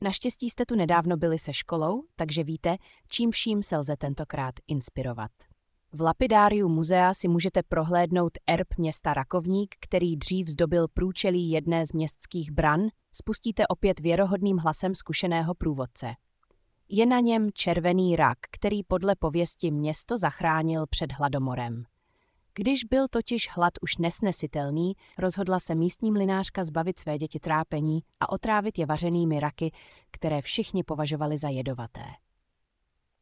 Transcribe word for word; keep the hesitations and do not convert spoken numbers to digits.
Naštěstí jste tu nedávno byli se školou, takže víte, čím vším se lze tentokrát inspirovat. V lapidáriu muzea si můžete prohlédnout erb města Rakovník, který dřív zdobil průčelí jedné z městských bran, spustíte opět věrohodným hlasem zkušeného průvodce. Je na něm červený rak, který podle pověsti město zachránil před hladomorem. Když byl totiž hlad už nesnesitelný, rozhodla se místní mlynářka zbavit své děti trápení a otrávit je vařenými raky, které všichni považovali za jedovaté.